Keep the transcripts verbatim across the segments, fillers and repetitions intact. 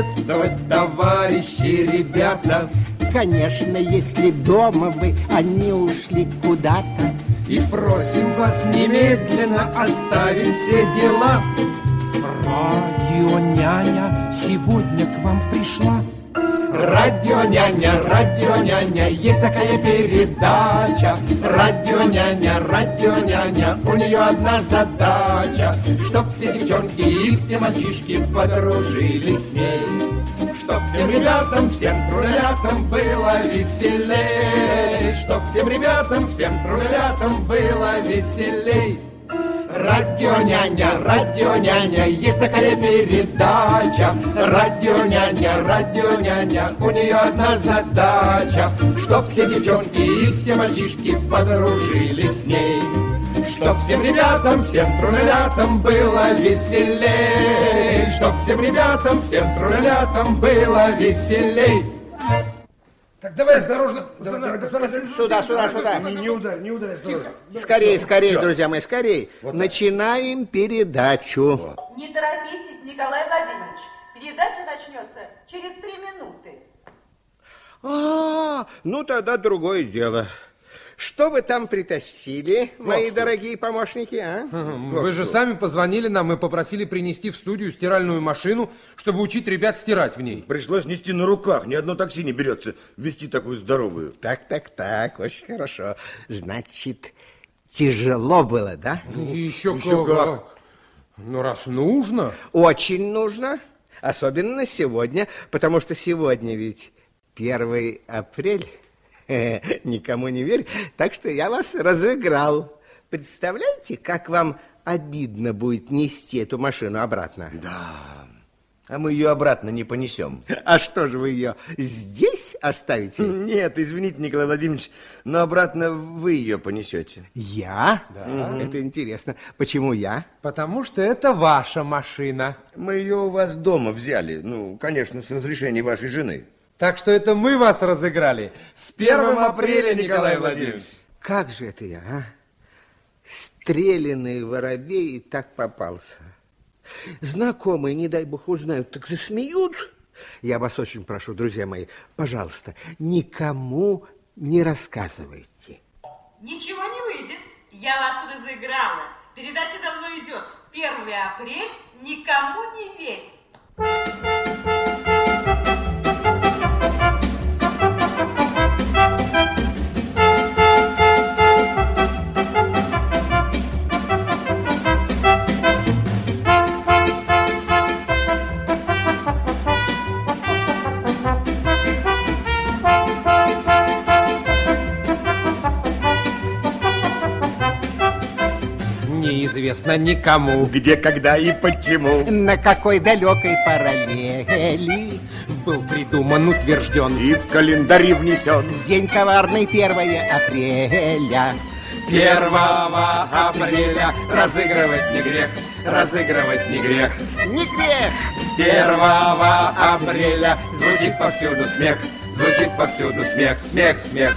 приветствовать, товарищи, ребята. Конечно, если дома вы, они ушли куда-то. И просим вас немедленно оставить все дела. Радио-няня сегодня к вам пришла. Радио-няня, радио-няня, есть такая передача. Радио-няня, радио-няня, у нее одна задача: чтоб все девчонки и все мальчишки подружились с ней, чтоб всем ребятам, всем трулятам было веселей, чтоб всем ребятам, всем трулятам было веселей. Радио-няня, радио-няня, есть такая передача. Радио-няня, радио-няня, у нее одна задача: чтоб все девчонки и все мальчишки подружились с ней, чтоб всем ребятам, всем трулялятам было веселей, чтоб всем ребятам, всем трулялятам было веселей. Так давай осторожно. Сюда, сюда, сюда. Не, не ударь, не ударь. Скорее, скорее, друзья мои, скорее. Вот начинаем передачу. Не торопитесь, Николай Владимирович. Передача начнется через три минуты. А, ну тогда другое дело. Что вы там притащили, как мои что? Дорогие помощники, а? Вы же что? Сами позвонили нам и попросили принести в студию стиральную машину, чтобы учить ребят стирать в ней. Пришлось нести на руках, ни одно такси не берется вести такую здоровую. Так, так, так, очень хорошо. Значит, тяжело было, да? Еще, Еще как. как. Ну, раз нужно. Очень нужно, особенно сегодня, потому что сегодня ведь первое апреля. Никому не верь, так что я вас разыграл. Представляете, как вам обидно будет нести эту машину обратно? Да, а мы ее обратно не понесем. А что же вы ее здесь оставите? Нет, извините, Николай Владимирович, но обратно вы ее понесете. Я? Да. Это интересно. Почему я? Потому что это ваша машина. Мы ее у вас дома взяли, ну, конечно, с разрешения вашей жены. Так что это мы вас разыграли. С первого апреля, Николай Владимирович. Как же это я, а? Стреляный воробей и так попался. Знакомые, не дай бог, узнают, так засмеют. Я вас очень прошу, друзья мои, пожалуйста, никому не рассказывайте. Ничего не выйдет. Я вас разыграла. Передача давно идет. первое апреля, никому не верь. Неизвестно никому, где, когда и почему, на какой далекой параллели был придуман, утвержден и в календаре внесен день коварный первое апреля. первого апреля разыгрывать не грех, разыгрывать не грех. Не грех! первого апреля звучит повсюду смех, звучит повсюду смех, смех, смех.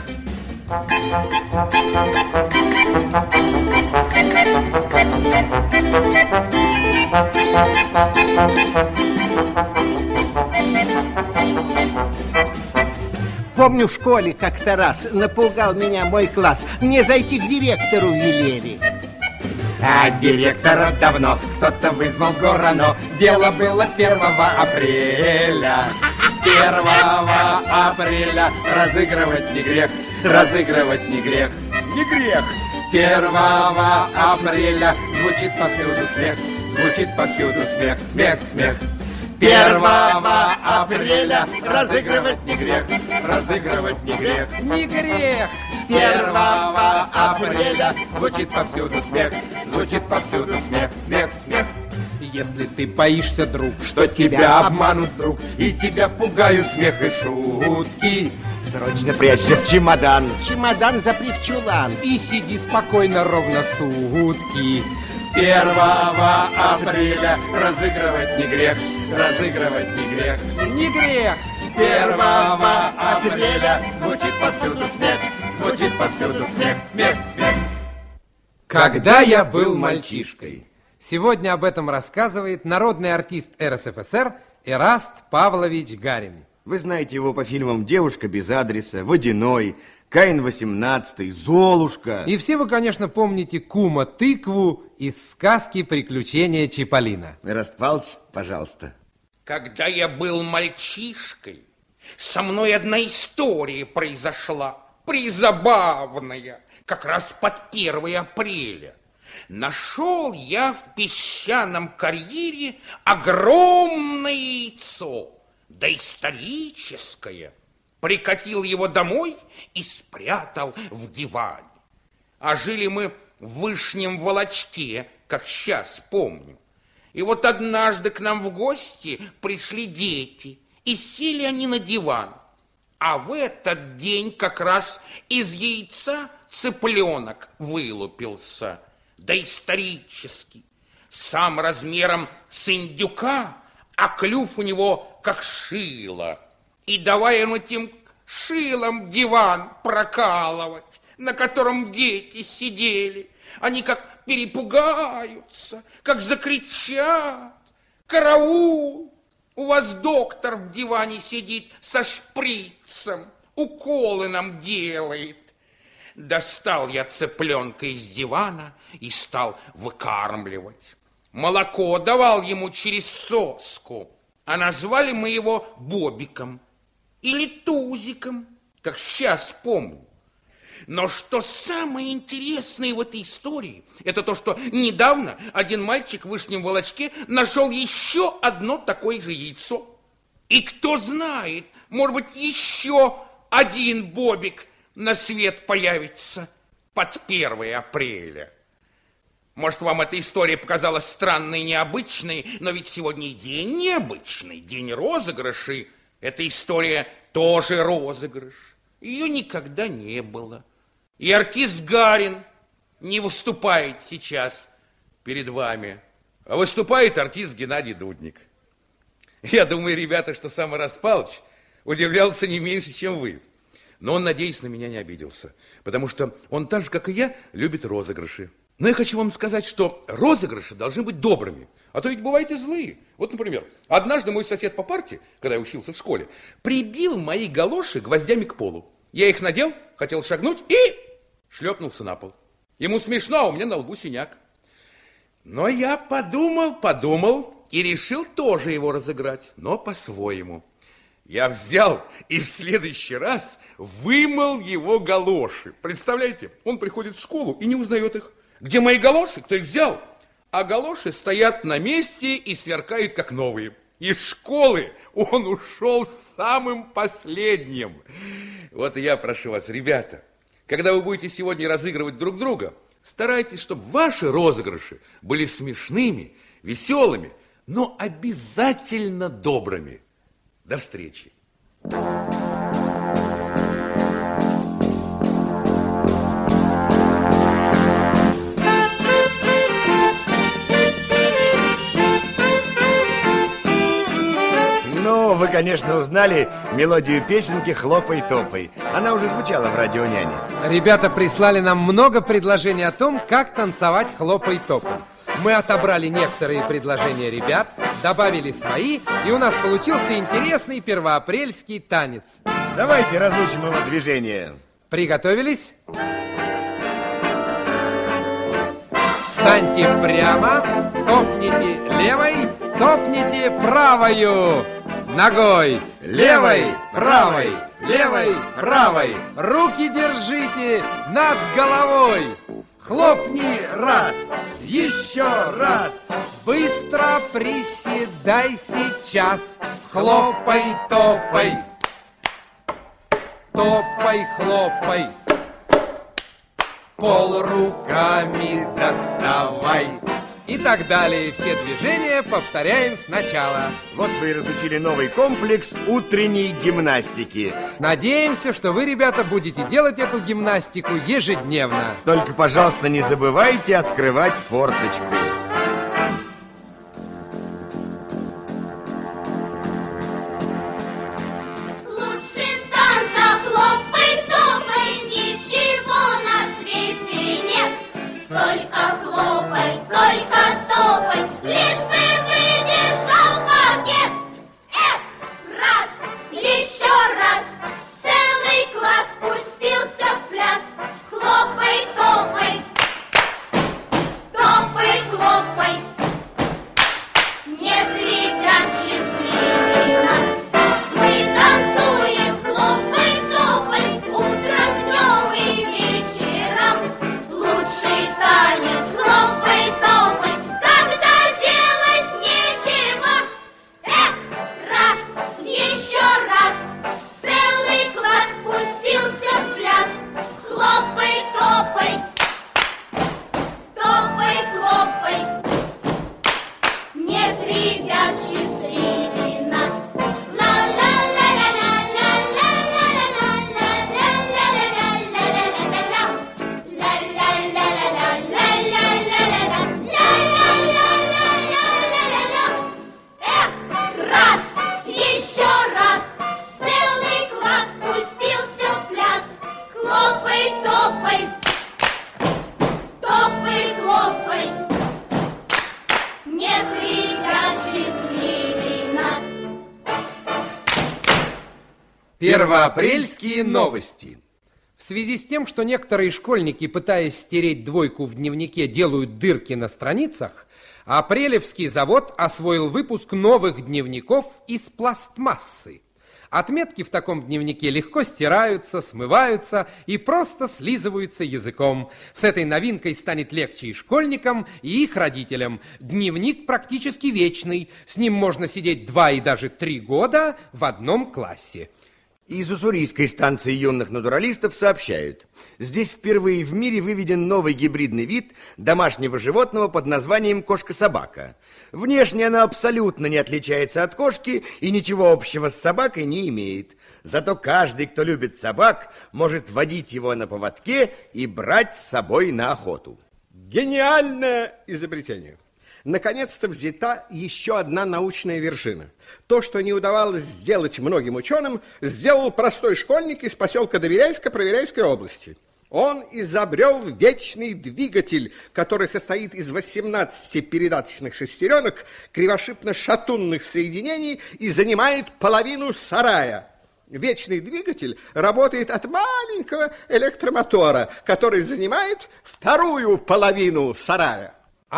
Помню, в школе как-то раз напугал меня мой класс. Мне зайти к директору велели. А директора давно кто-то вызвал в горано. Дело было первого апреля. первого апреля разыгрывать не грех, разыгрывать не грех, не грех. первого апреля звучит повсюду смех, звучит повсюду смех, смех, смех. первого апреля разыгрывать не грех, разыгрывать не грех, не грех. первого апреля звучит повсюду смех, звучит повсюду смех, смех, смех. Если ты боишься, друг, что тебя обманут вдруг, и тебя пугают смех и шутки, срочно прячься в чемодан. Чемодан запри в чулан. И сиди спокойно ровно сутки. первого апреля разыгрывать не грех, разыгрывать не грех, не грех. первого апреля звучит повсюду смех, звучит повсюду смех, смех, смех. Когда я был мальчишкой. Сегодня об этом рассказывает народный артист эр эс эф эс эр Эраст Павлович Гарин. Вы знаете его по фильмам «Девушка без адреса», «Водяной», «Каин восемнадцатый», «Золушка». И все вы, конечно, помните кума Тыкву из сказки «Приключения Чиполлино». Эраст Павлович, пожалуйста. Когда я был мальчишкой, со мной одна история произошла, призабавная, как раз под первое апреля. Нашел я в песчаном карьере огромное яйцо, доисторическое. Прикатил его домой и спрятал в диване. А жили мы в Вышнем Волочке, как сейчас помню. И вот однажды к нам в гости пришли дети, и сели они на диван. А в этот день как раз из яйца цыпленок вылупился, доисторический, сам размером с индюка, а клюв у него как шило. И давай он этим шилом диван прокалывать, на котором дети сидели. Они как перепугаются, как закричат: «Караул! У вас доктор в диване сидит со шприцем, уколы нам делает». Достал я цыпленка из дивана и стал выкармливать. Молоко давал ему через соску, а назвали мы его Бобиком или Тузиком, как сейчас помню. Но что самое интересное в этой истории, это то, что недавно один мальчик в Вышнем Волочке нашел еще одно такое же яйцо. И кто знает, может быть, еще один Бобик на свет появится под первое апреля. Может, вам эта история показалась странной и необычной, но ведь сегодня и день необычный, день розыгрышей. Эта история тоже розыгрыш. Ее никогда не было. И артист Гарин не выступает сейчас перед вами, а выступает артист Геннадий Дудник. Я думаю, ребята, что сам Эраст Павлович удивлялся не меньше, чем вы. Но он, надеюсь, на меня не обиделся, потому что он так же, как и я, любит розыгрыши. Но я хочу вам сказать, что розыгрыши должны быть добрыми, а то ведь бывают и злые. Вот, например, однажды мой сосед по парте, когда я учился в школе, прибил мои галоши гвоздями к полу. Я их надел, хотел шагнуть и шлепнулся на пол. Ему смешно, а у меня на лбу синяк. Но я подумал, подумал и решил тоже его разыграть, но по-своему. Я взял и в следующий раз вымыл его галоши. Представляете, он приходит в школу и не узнает их. Где мои галоши? Кто их взял? А галоши стоят на месте и сверкают, как новые. Из школы он ушел самым последним. Вот и я прошу вас, ребята, когда вы будете сегодня разыгрывать друг друга, старайтесь, чтобы ваши розыгрыши были смешными, веселыми, но обязательно добрыми. До встречи. Ну, вы, конечно, узнали мелодию песенки «Хлопай-топай». Она уже звучала в радио «Няне». Ребята прислали нам много предложений о том, как танцевать хлопай-топай. Мы отобрали некоторые предложения ребят, добавили свои, и у нас получился интересный первоапрельский танец. Давайте разучим его движение. Приготовились? Встаньте прямо, топните левой, топните правою ногой. Левой, правой, левой, правой. Руки держите над головой. Хлопни раз, еще раз. Быстро приседай сейчас. Хлопай, топай. Топай, хлопай. Пол руками доставай. И так далее. Все движения повторяем сначала. Вот вы и разучили новый комплекс утренней гимнастики. Надеемся, что вы, ребята, будете делать эту гимнастику ежедневно. Только, пожалуйста, не забывайте открывать форточку. Только хлопай, только топай, лишь бы выдержал паркет. Первоапрельские новости. В связи с тем, что некоторые школьники, пытаясь стереть двойку в дневнике, делают дырки на страницах, Апрелевский завод освоил выпуск новых дневников из пластмассы. Отметки в таком дневнике легко стираются, смываются и просто слизываются языком. С этой новинкой станет легче и школьникам, и их родителям. Дневник практически вечный. С ним можно сидеть два и даже три года в одном классе. Из уссурийской станции юных натуралистов сообщают, здесь впервые в мире выведен новый гибридный вид домашнего животного под названием кошка-собака. Внешне она абсолютно не отличается от кошки и ничего общего с собакой не имеет. Зато каждый, кто любит собак, может водить его на поводке и брать с собой на охоту. Гениальное изобретение! Наконец-то взята еще одна научная вершина. То, что не удавалось сделать многим ученым, сделал простой школьник из поселка Доверяйска Проверяйской области. Он изобрел вечный двигатель, который состоит из восемнадцати передаточных шестеренок, кривошипно-шатунных соединений и занимает половину сарая. Вечный двигатель работает от маленького электромотора, который занимает вторую половину сарая.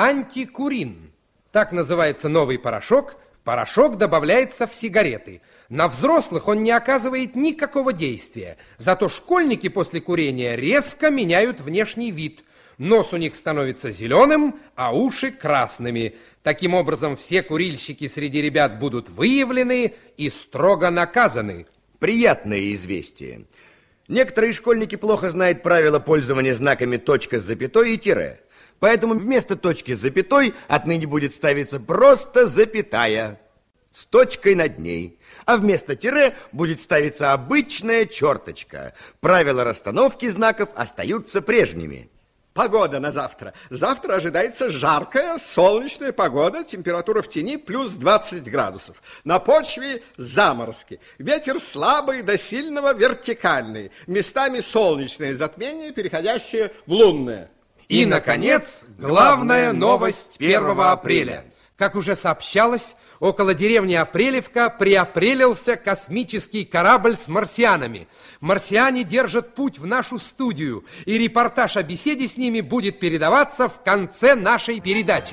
Антикурин. Так называется новый порошок. Порошок добавляется в сигареты. На взрослых он не оказывает никакого действия. Зато школьники после курения резко меняют внешний вид. Нос у них становится зеленым, а уши красными. Таким образом, все курильщики среди ребят будут выявлены и строго наказаны. Приятное известие. Некоторые школьники плохо знают правила пользования знаками точка с запятой и тире. Поэтому вместо точки с запятой отныне будет ставиться просто запятая с точкой над ней, а вместо тире будет ставиться обычная черточка. Правила расстановки знаков остаются прежними. Погода на завтра. Завтра ожидается жаркая, солнечная погода, температура в тени плюс двадцать градусов. На почве заморозки. Ветер слабый до сильного вертикальный. Местами солнечное затмение, переходящее в лунное. И, наконец, главная новость первого апреля. Как уже сообщалось, около деревни Апрелевка приапрелился космический корабль с марсианами. Марсиане держат путь в нашу студию, и репортаж о беседе с ними будет передаваться в конце нашей передачи.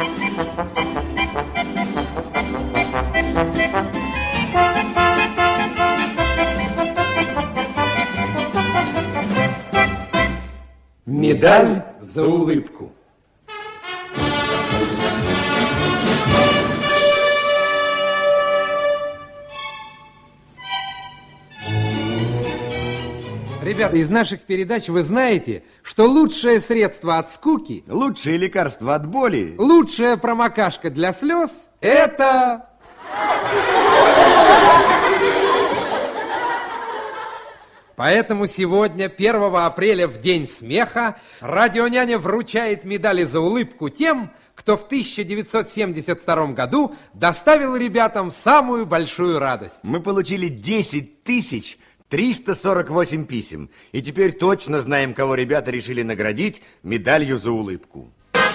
Медаль за улыбку. Ребята, из наших передач вы знаете, что лучшее средство от скуки, лучшее лекарство от боли, лучшая промокашка для слез – это... Поэтому сегодня, первого апреля, в День смеха, радионяня вручает медали за улыбку тем, кто в тысяча девятьсот семьдесят втором году доставил ребятам самую большую радость. Мы получили десять тысяч триста сорок восемь писем, и теперь точно знаем, кого ребята решили наградить медалью за улыбку.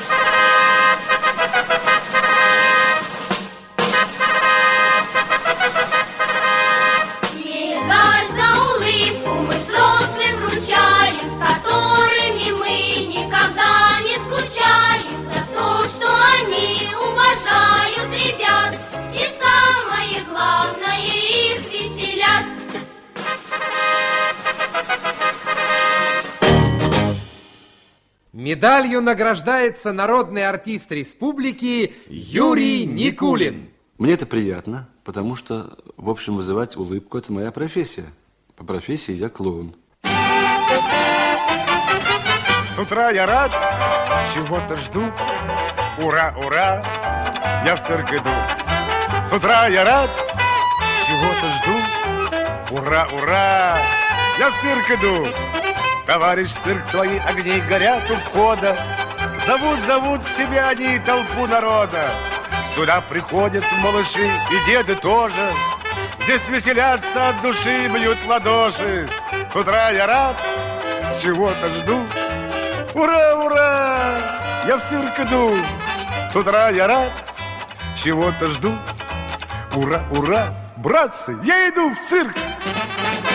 Медалью награждается народный артист республики Юрий Никулин. Мне это приятно, потому что, в общем, вызывать улыбку – это моя профессия. По профессии я клоун. С утра я рад, чего-то жду. Ура, ура, я в цирк иду. С утра я рад, чего-то жду. Ура, ура, я в цирк иду. Товарищ цирк, твои огни горят у входа. Зовут, зовут к себе они толпу народа. Сюда приходят малыши и деды тоже. Здесь веселятся от души, бьют в ладоши. С утра я рад, чего-то жду. Ура, ура, я в цирк иду. С утра я рад, чего-то жду. Ура, ура, братцы, я иду в цирк.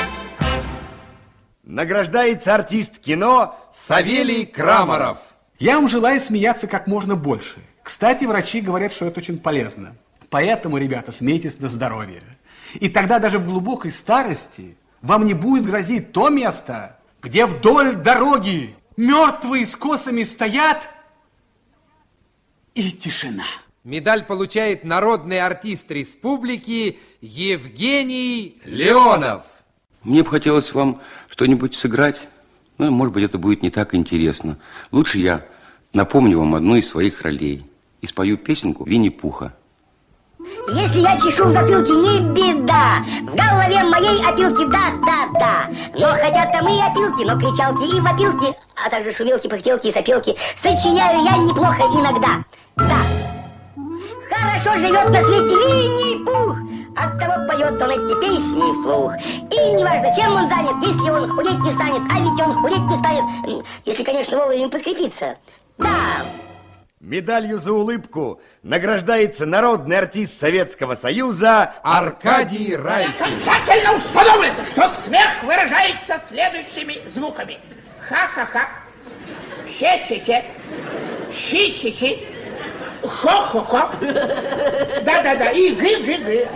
Награждается артист кино Савелий Крамаров. Я вам желаю смеяться как можно больше. Кстати, врачи говорят, что это очень полезно. Поэтому, ребята, смейтесь на здоровье. И тогда даже в глубокой старости вам не будет грозить то место, где вдоль дороги мертвые с косами стоят, и тишина. Медаль получает народный артист республики Евгений Леонов. Мне бы хотелось вам что-нибудь сыграть, но, может быть, это будет не так интересно. Лучше я напомню вам одну из своих ролей и спою песенку Винни-Пуха. Если я чешу в затылке, не беда. В голове моей опилки, да-да-да. Но хотя там и опилки, но кричалки и вопилки, а также шумелки, пыхтелки и сопелки сочиняю я неплохо иногда. Да. Хорошо живет на свете Винни-Пух, оттого поет он эти песни вслух. И неважно, чем он занят, если он худеть не станет, а ведь он худеть не станет, если, конечно, вовремя подкрепиться. Да. Медалью за улыбку награждается народный артист Советского Союза Аркадий Райкин. Окончательно установлено, что смех выражается следующими звуками. Ха-ха-ха, хе-хе-хе, щи-хи-хи, хо-хо-хо, да-да-да, и гы-гы-гы.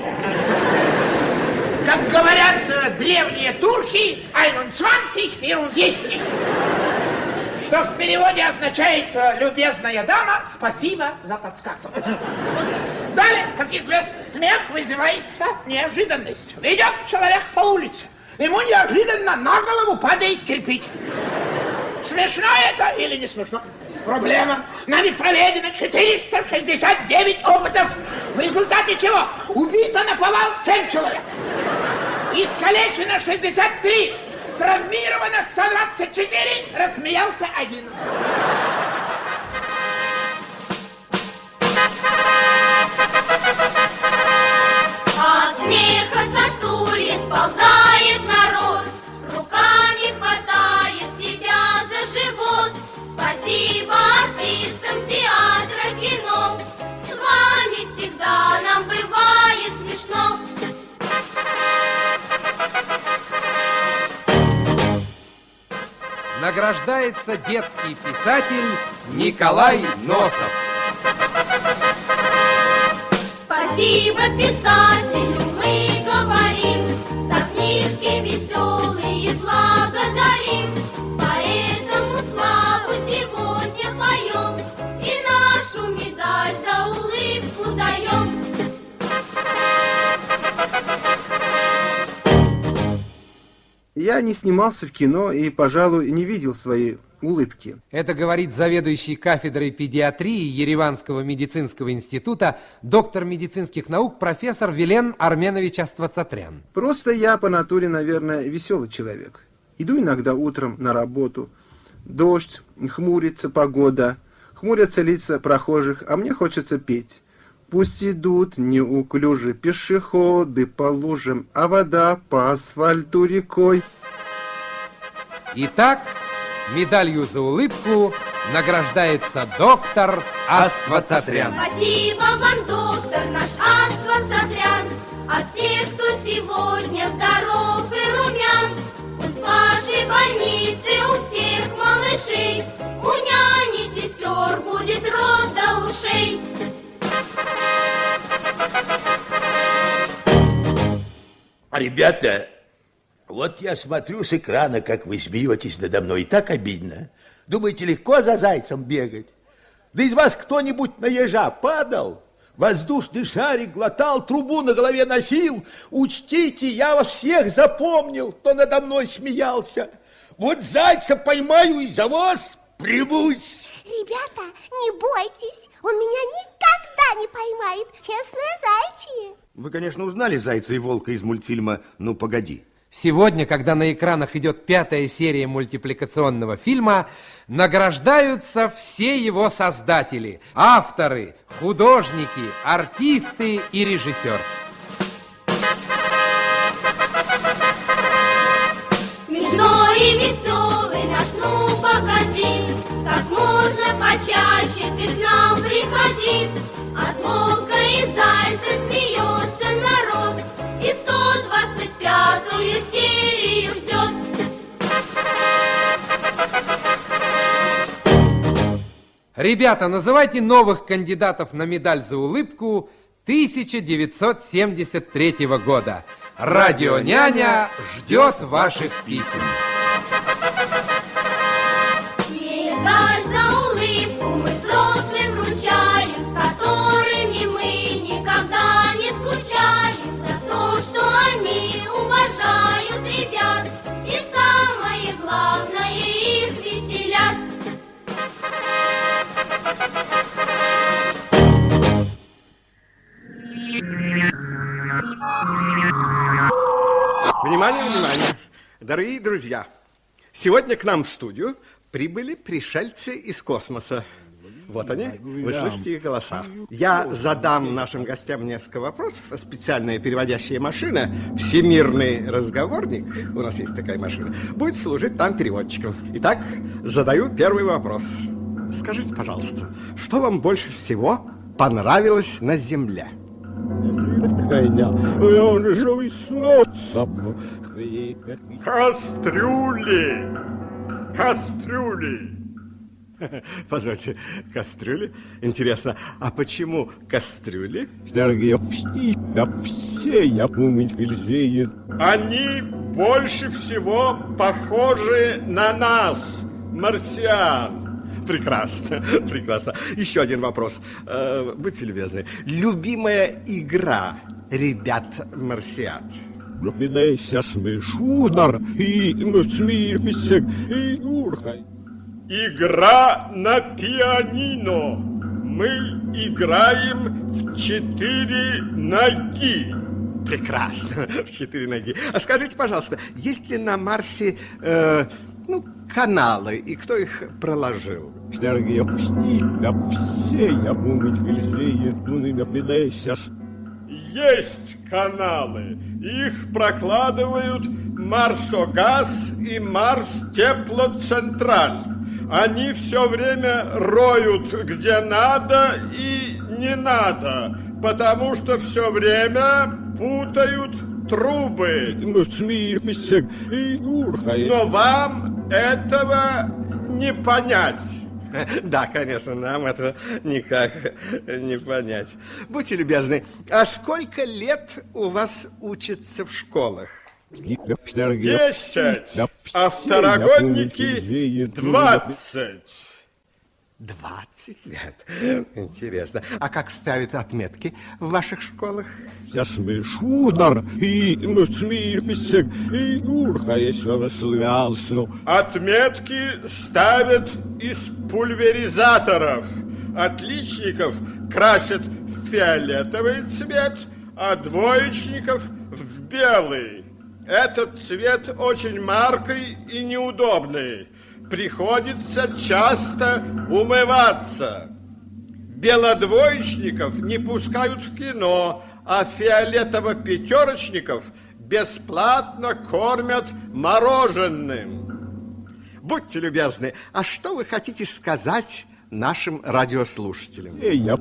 Как говорят древние турки, «Айнун цванцих, фирун зейцих», что в переводе означает «любезная дама, спасибо за подсказку». Далее, как известно, смех вызывается неожиданностью. Идет человек по улице, ему неожиданно на голову падает кирпич. Смешно это или не смешно? Проблема. Нами проведено четыреста шестьдесят девять опытов, в результате чего убито наповал семь человек, искалечено шестьдесят три, травмировано сто двадцать четыре, рассмеялся один. От смеха со стульев сползает народ, руками хватает себя за живот. Спасибо артистам театра, кино, с вами всегда нам бывает смешно. Награждается детский писатель Николай Носов. Спасибо писателю мы говорим, за книжки веселые благодарим. Поэтому славу сегодня поем и нашу медаль за улыбку даем. Я не снимался в кино и, пожалуй, не видел своей улыбки. Это говорит заведующий кафедрой педиатрии Ереванского медицинского института, доктор медицинских наук, профессор Вилен Арменович Аствацатрян. Просто я по натуре, наверное, веселый человек. Иду иногда утром на работу. Дождь, хмурится погода, хмурятся лица прохожих, а мне хочется петь. Пусть идут неуклюже пешеходы по лужам, а вода по асфальту рекой. Итак, медалью за улыбку награждается доктор Аствацатрян. Спасибо вам, доктор наш Аствацатрян, от всех, кто сегодня здоров и румян. Пусть в вашей больнице у всех малышей, у няни сестер будет рот до ушей. Ребята, вот я смотрю с экрана, как вы смеетесь надо мной, и так обидно. Думаете, легко за зайцем бегать? Да из вас кто-нибудь на ежа падал? Воздушный шарик глотал, трубу на голове носил? Учтите, я вас всех запомнил, кто надо мной смеялся. Вот зайца поймаю и за вас примусь. Ребята, не бойтесь, он меня никогда не поймает, честное зайчи. Вы, конечно, узнали зайца и волка из мультфильма «Ну, погоди». Сегодня, когда на экранах идет пятая серия мультипликационного фильма, награждаются все его создатели, авторы, художники, артисты и режиссер. Смешной и веселый наш «Ну, погоди», как можно почаще ты к нам приходи. От волка и зайца смеется народ, и сто двадцать пятую серию ждет. Ребята, называйте новых кандидатов на медаль за улыбку тысяча девятьсот семьдесят третьего года. Радио «Няня» ждет ваших писем. Медаль за улыбку мы взрослым вручаем, с которыми мы никогда не скучаем, за то, что они уважают ребят и, самое главное, их веселят. Внимание, внимание, дорогие друзья! Сегодня к нам в студию прибыли пришельцы из космоса. Вот они, вы слышите их голоса. Я задам нашим гостям несколько вопросов. Специальная переводящая машина, всемирный разговорник, у нас есть такая машина, будет служить там переводчиком. Итак, задаю первый вопрос. Скажите, пожалуйста, что вам больше всего понравилось на Земле? Кастрюли! Кастрюли! Позвольте, кастрюли? Интересно, а почему кастрюли? Они больше всего похожи на нас, марсиан. Прекрасно, прекрасно. Еще один вопрос. Э, будьте любезны. Любимая игра ребят-марсиан? Игра на пианино. Мы играем в четыре ноги. Прекрасно, в четыре ноги. А скажите, пожалуйста, есть ли на Марсе э, ну, каналы, и кто их проложил? Есть каналы. Их прокладывают Марсогаз и Марстеплоцентраль. Они все время роют где надо и не надо, потому что все время путают трубы. Но вам этого не понять. Да, конечно, нам это никак не понять. Будьте любезны, а сколько лет у вас учатся в школах? Десять, а второгодники двадцать. Двадцать лет? Интересно. А как ставят отметки в ваших школах? Отметки ставят из пульверизаторов. Отличников красят в фиолетовый цвет, а двоечников в белый. Этот цвет очень маркий и неудобный. Приходится часто умываться. Белодвоечников не пускают в кино, а фиолетово-пятерочников бесплатно кормят мороженым. Будьте любезны, а что вы хотите сказать нашим радиослушателям?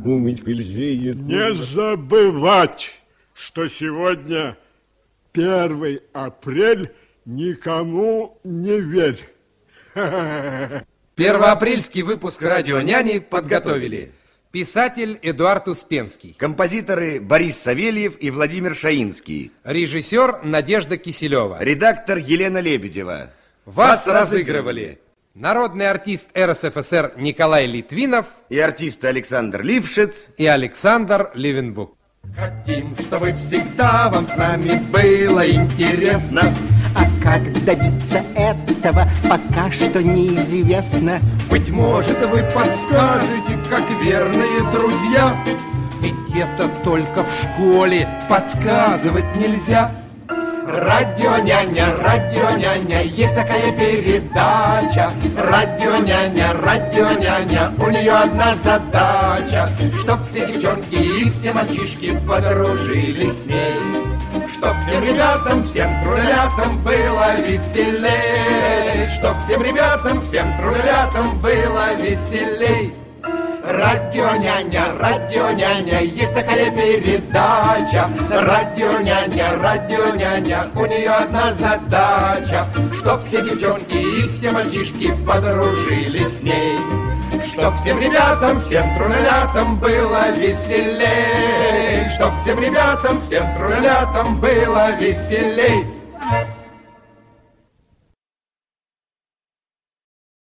Не забывать, что сегодня первое апреля, никому не верь. Первоапрельский выпуск «Радио Няни» подготовили писатель Эдуард Успенский, композиторы Борис Савельев и Владимир Шаинский, режиссер Надежда Киселева, редактор Елена Лебедева. Вас, Вас разыгрывали народный артист эр эс эф эс эр Николай Литвинов и артисты Александр Лившиц и Александр Левенбук. Хотим, чтобы всегда вам с нами было интересно. А как добиться этого, пока что неизвестно. Быть может, вы подскажете, как верные друзья. Ведь это только в школе подсказывать нельзя. Радио Няня, Радио Няня, есть такая передача. Радио Няня, Радио Няня, у нее одна задача, чтоб все девчонки и все мальчишки подружились с ней, чтоб всем ребятам, всем трулятам было веселей, чтоб всем ребятам, всем трулятам было веселей. Радио Няня, Радио Няня, есть такая передача. Радио Няня, Радио Няня, у нее одна задача, чтоб все девчонки и все мальчишки подружились с ней, Чтоб всем ребятам, всем трулялятам было веселей, чтоб всем ребятам, всем трулялятам было веселей.